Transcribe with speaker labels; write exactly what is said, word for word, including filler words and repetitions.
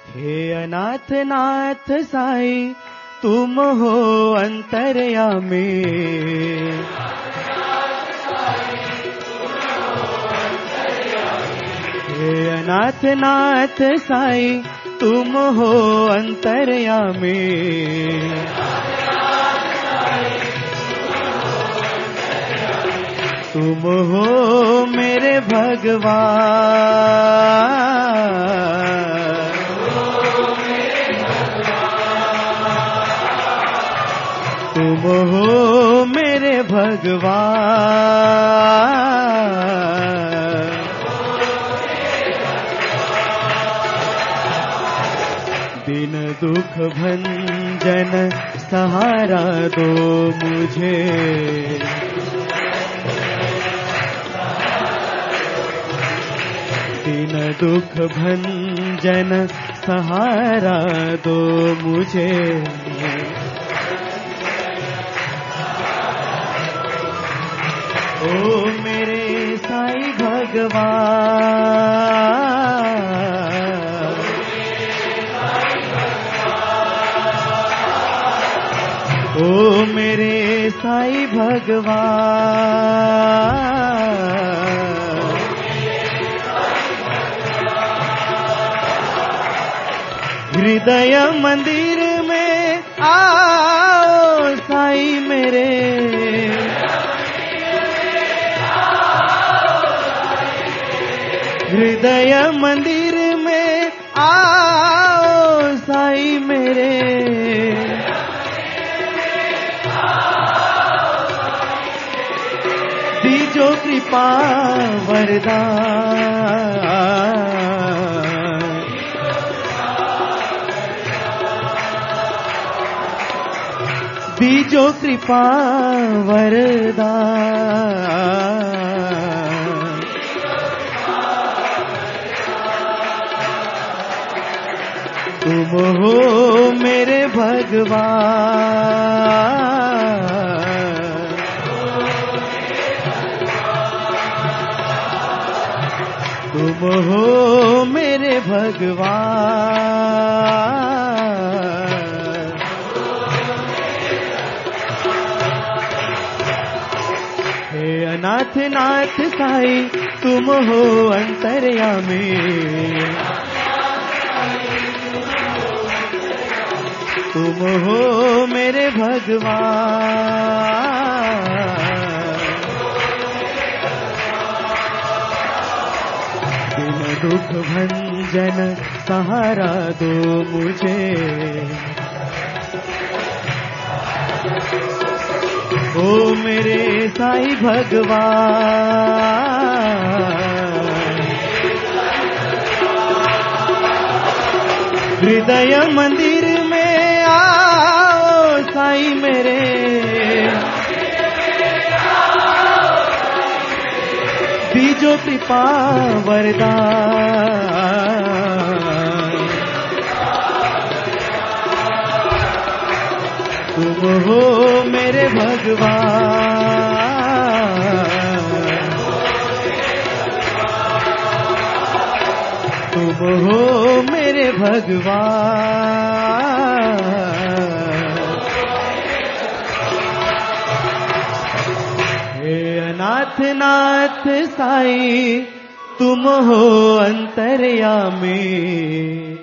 Speaker 1: हे अनाथ नाथ साई तुम हो अंतर्यामी। हे अनाथ नाथ साई तुम हो अंतर्यामी। तुम हो मेरे भगवान। तुम हो मेरे भगवान। दिन दुख भंजन सहारा दो मुझे। दिन दुख भंजन सहारा दो मुझे। ओ मेरे साईं भगवान। ओ मेरे साईं भगवान। हृदय मंदिर में आओ साईं मेरे। हृदय मंदिर में आओ साईं मेरे। दीजो कृपा वरदान। दीजो कृपा वरदान। तुम हो मेरे भगवान। तुम हो मेरे भगवान। हे अनाथ नाथ साई तुम हो अंतर्यामी। तुम हो मेरे भगवान। दिन दुख भंजन सहारा दो मुझे। ओ मेरे साईं भगवान। हृदय मंदिर में आओ साईं मेरे। दीजो कृपा वरदान। तुम हो मेरे भगवान। तुम हो मेरे भगवान। हे अनाथ नाथ साईं तुम हो अंतर्यामी।